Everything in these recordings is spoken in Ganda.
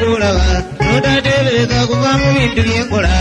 olaba n'otateebereza kuva mu bintu byenkola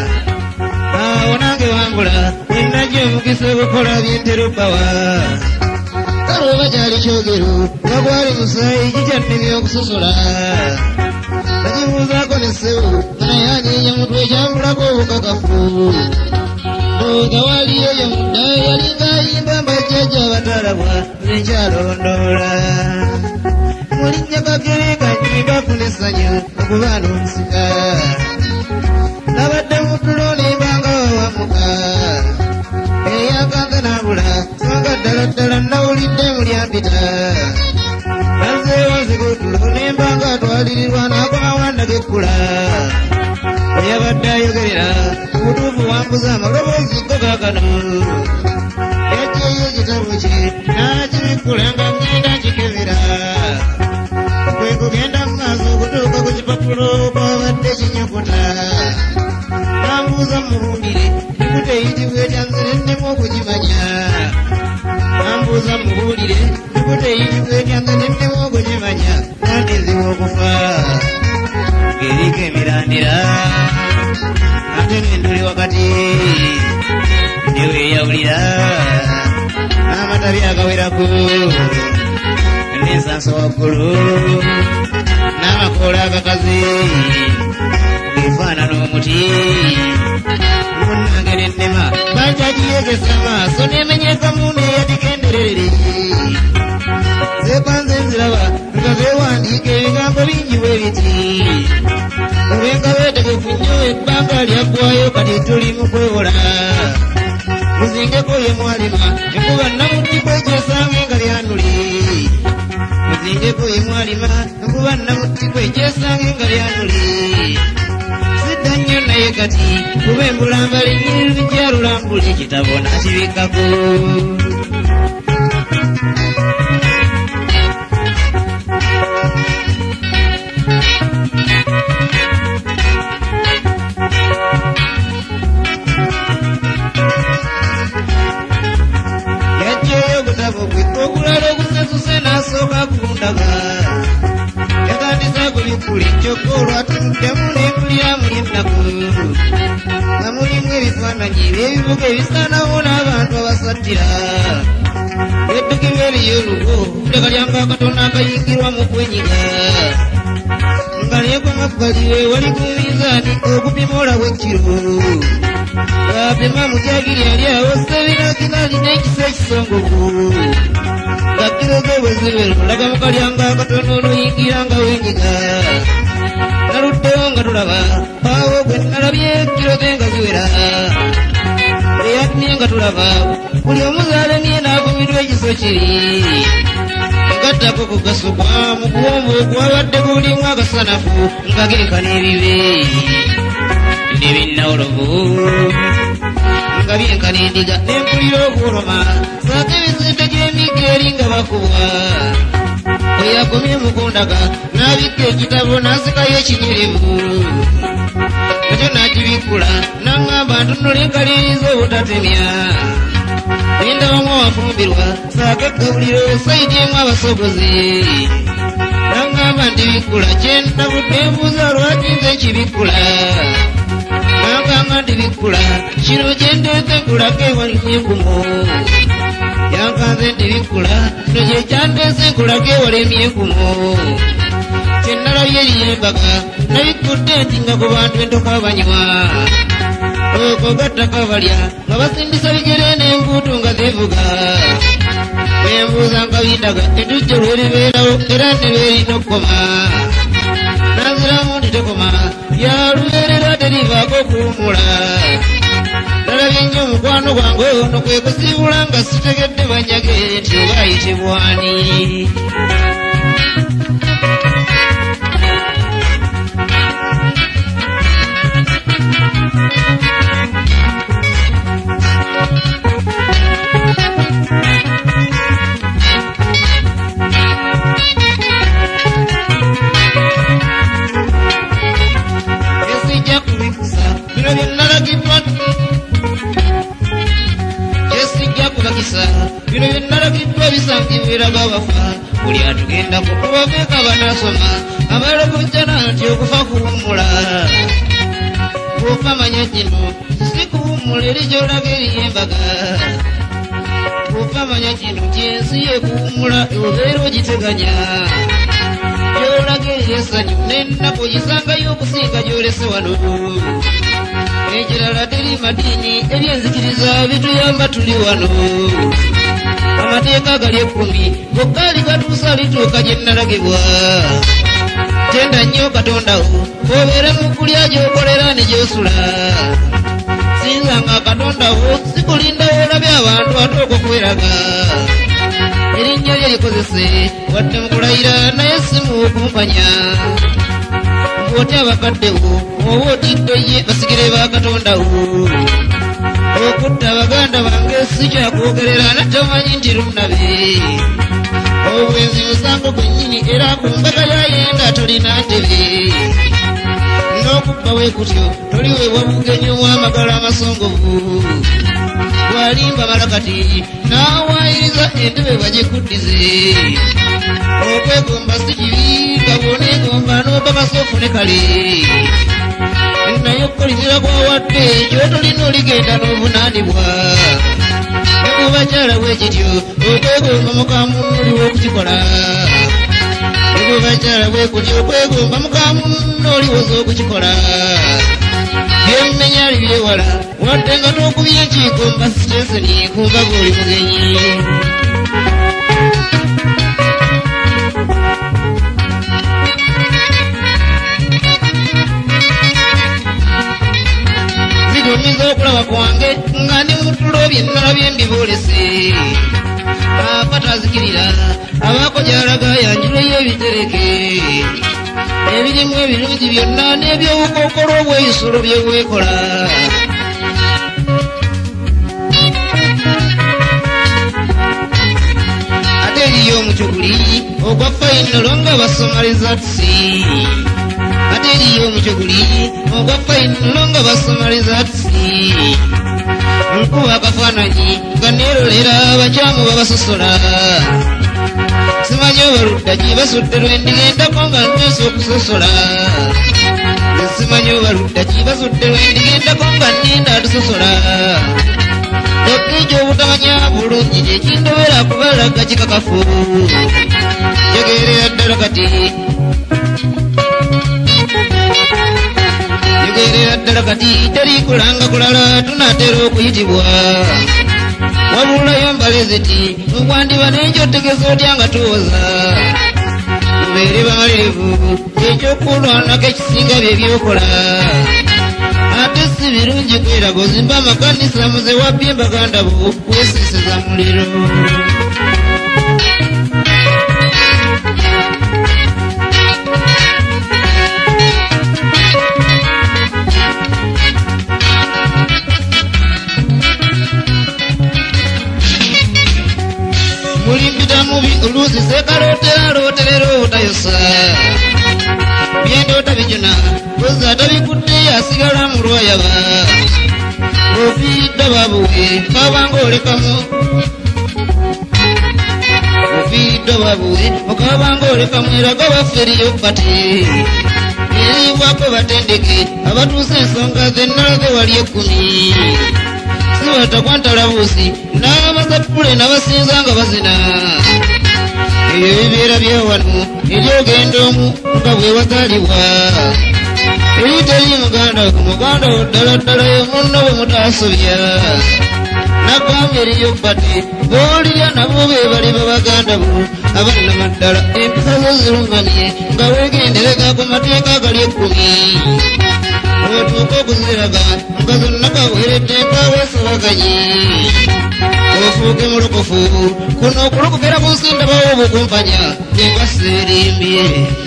awo nange wambula wenajja omukisa obukola byentera obbawa kale oba kyali kyogero nga gwali musaayi kikyannemye okusosola nakibuuzaako ne ssebo naye anyeenya mutwe ekyambulako obukakafu nga waliyo yamudda yalinga ayimba mbajjajja abatalabwa nenkyalondoola mulinnya kagereka nyimba funa essanyu okubaana omusika nabadde mu tulo nembanga wawamuka eyakanze nabula songa ddala ddala nawulidde mulyampita nazeewo nzigutulo nembanga atwalirirwa nakomawandaga ekkula eyabadde ayogerera mutuufu wambuza amaloboozi go gaagano yajjayo ekitabo kye nakibikula nga ngenda nkikebera kwe kugenda mu maaso okutuuka ku kipapulo kwabadde kinyokota nambuuza mubuulire ikuta eyitibwa etyanze nennemu okugimanya nambuuza mubuulire ikuta eyitibwa etyanze nennemu okugimanya nandiziwa okufa ng'eriko emirandira ate n'enduli wakati neweyawulira n'amatabi agawerako n'ensanso waggulu n'amakoola agakaze efaanana omuti munnange n'ennema bankyagiyegesa maaso n'emenyekamu n'eyatikendererere zeepanze nziraba nga zeewandiika ebigambo bingi bwe biti obenga beetegefu nnyo ebbanga lyaggwayo kati tuli mu kwewola muzingeko ye mwalima enkuba namuttiko ekyesange nga lyanuli muzingeko ye mwalima enkuba namuttiko ekyesange nga lyanuli sidda nnyo naye kati kuba embulamba linyiriri gyalulambula ekitabo nakibikkako okulala okusesuse n'asooka kundaga yatandisa kubikkula ekyokka olwatuddemu n'empulira muli ennaku nga mulimu ebifaananyi eby'ebibuga ebisaanawo n'abantu abasattira eddugibwa eriyo olugo ddaka lyanga akatono akayingirwa mu kwenyiga nga naye ku mabbali we wali ku mizaani okupima olawo ekkiro apima mu gyagiri ali awo sebinakina alina ekisa ekisongovu nga kkiro ze bwe zibera olaga mu kalyanga akatono oluyingira nga wenyiga naluddewo nga tulaba awo gwe nalabye kkiro ze nga ziwera eyatumye nga tulaba buli omuzaalemye n'avumirwa ekiso kiri ngattako ku gasukwa mu kuwomba okwabadde kulimu akasanafu nga genkana ebibe nebinnawolovu nga byenkana endiga n'empulira okuloma saako emisinde gy'emigga eri nga bakubwa eyakomye mukundaga n'abikka ekitabo n'asikayo ekinyirivu nakyo n'akibikkula n'aŋŋamba ntunula enkaliriza obutatemya nendabamu awafumbirwa saako eggabuliro sayidi emu abasogozi n'aŋŋamba nti bikkula kyendabudde embuuza lwaki nze nkibikkula n'aŋŋamba nti bikkula kino kyendeese nkulako ewalimu enkumo yankanze nti bikkula kino kye kyandeese nkulako ewala emyenkumo kyennalabye eriyembaga nabikkudde nti nga ku bantu entoka banywa okwo gattaka balya nga basindisa bigere n'enkuutu nga zevuga nembuuza nga bindaga etujja lweribeerawo era nebeerina okukoma naziramu nti tekoma yalubeerera terivaako okuwumula nalabye nnyo omukwano gwange ono kwe kusiibula nga sitegedde banyage nti oba ayitibwani bino byennalagiddwa ebisangibweraga abafa buli atugenda kutubaveeka banasoma abalogojjana nti okufa kuwummula bw'ofa manya kino si kuwummula eri gy'olaga eriy'embaga bw'ofa manya kino kyensi yekuwummula obeera ogiteganya gy'olaga eriy'essanyu n'ennaku ogisangayo okusinga gy'olese wano ekirala teri madiini ebyenzikiriza bituyamba tuli wano amateeka gali 10 gokka ligatuusa lituuka gye nnalagibwa tenda nnyo katondawo obeere mu kulya gy'okolera ne gy'osula sinzanga katondawo sikulindawo olabye abantu ate okwokweraga erinnya lye likozese wadde mu kulayira naye simu okumpanya ng'oti abakaddewo oba otiddo ye basigire ba katondawo okutta baganda bange si kyakwogerera natamanyi nti lunabe obwenzi musango gwennyini era ku mbaga yayenda tolina ntebe n'okubba weekutyo toliweebwa bugenyi w'amagalo amasongovu bwalimba malakati n'awaayiriza entebe bagikuddize okwegomba si kibi nga bw'oneegomba n'obakasa ofune kale naye okukolizira kwawadde gy'otolina oligenda n'obunaanibwa ne bw'obakyala bwe kityo okwegomba mukamunno oliwo okukikola ne bw'obakyala bwe kutyo okwegomba mukamunno oliwoza okukikola byemmenya libyewala wadde nga n'okubya enkiiko mba sitenseni kumbaga oli mugenyi zigumiza okulaba kwange nga ndi mutulo byennala byembiboolese apatazikirira abaako gyalaga yanjireyo ebitereke ebirimu ebirungi byonna n'ebyobukookolo obweyisulo byebwekola ate eriyo omucuguli ogwa fayinolo nga basomarizatisi ate eriyo omucuguli ogwa fayinolo nga basomarizatisi nkuba akafaananyi nga neerolera abakyamu babasosola simanyi obaludda basudde lwendigendako nga nteesa okusosola simanyi obaludda basudde lwendigendako nga nninda atusosola okija obutamanya bulungi kyekindobera kubalaga kikakafu jogerera ddala kati jogerera ddala kati teri kulanga kulala tunaatera okuyitibwa wabulayo mbalezeti okwandiba n'ekyotegeza otya nga tuwoza mubeere bamalirivu ekyokulwanako ekisinga bye byokola ate si birungi kweraga ozimba amakanisa muze wabbye baganda bo kwesiiseza muliro mulimpita mubi oluusi sekalooteralooterera obutayosa byendoota bijuna oza tabikudde asigala mu lwayaba ofiiridde babuwe okabanga olekamu ofiiridde babuwe okabanga olekamu eraga bafferiyo bate eribwako batendeke abatuusa ensonga zennalaze wali 10 sibatakwantalaboosi n'abamazappule n'abasinza nga bazina ebyo bibeera byawano eryogenda omu nga bwe wazaalibwa eriteri muganda wo ddala ddala munno bwe mutaasobya nagambye eriyo bate boolirya nabo be bali babaganda bo abannamaddala empisa zo zirungamye nga weegendereza ku mateeka gali 10 otuuka okuziraga nga zonna kaweeredde kaweesobaganye ofuuke mulokofu kuno okulokokera ku nsi ndabawo obukumpanya enga seerimbye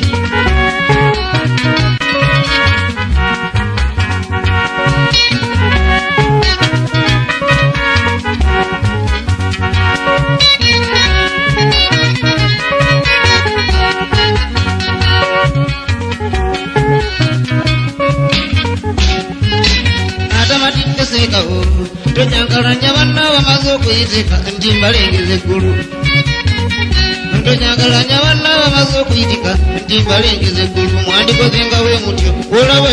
seekawo tojankalanya banna bamaze okuyiteka nti mbalengeza eggulu ntonyagalanya banna bamaze okuyitika nti mbalengeze eggulu mwandikoze nga bwe mutyo olaba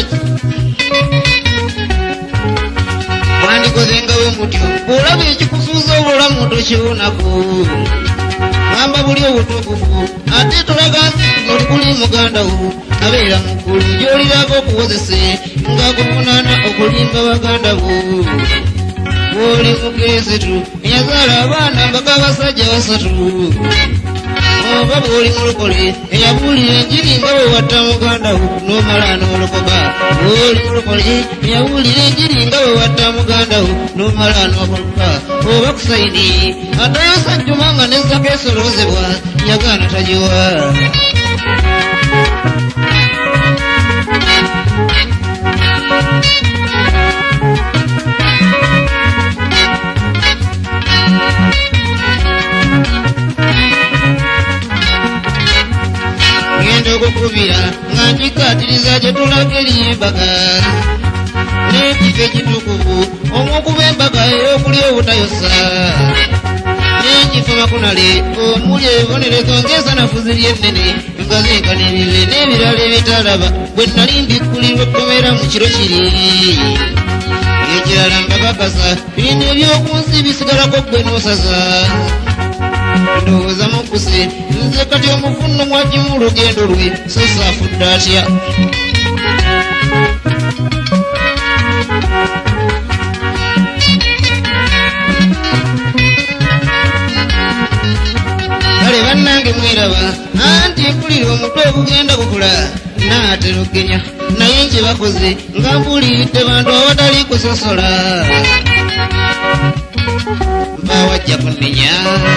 mwandikoze nga bwe mutyo olaba ekikusuuza obulamu tokiwonako gamba buli obutuukufu ate tolaga ng'oli kuli muganda wo abeera mukulu gy'oliraga okuwozese ng'akuvunaana okulimba baganda bo bw'oli mukeesetu eyazaala abaana mbaga abasajja 3 oba bw'oli mulokole eyabuulira enjiri nga bwe watta muganda wo n'omala n'olokoka bw'oli mulokole eyabuulira enjiri nga bwe watta muganda wo n'omala n'olokoka oba kusaidi atayo sajjuma nga nezzako esoloozebwa yagaana tagiwa ngenda okukubira nga njikaatiriza gye tulaga ery'embaga n'ekifo ekitukuvu omwokuba embaga ey'okulya obutayosa n'ekifo makunale omuli ebibonerezo ng'ensanafu ziri ennene nga zenkanirire n'ebirala ebitalaba bwe nnali mbikkulirwa ekkomera mu kiro kiri ekirala mbakakasa bino eby'oku nsi bisigalako ggwe n'osaza ndowooza mukuse nze kati omufunno mwagimu olugendo lwe so saafudde atya kale bannange mweraba anti mpulira omutwe ogugenda gukula naaterogenya naye nkye bakoze nga mbuliridde bantu abatali kusosola bawajja kunnenya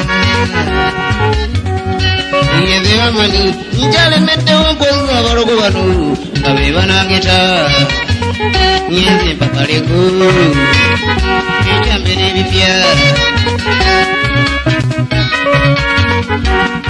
ngenze bamanyi nkyalemeddewo mpoza abalogo bano nga be banangeta ngenze mpakaleko ekyambe n'ebipya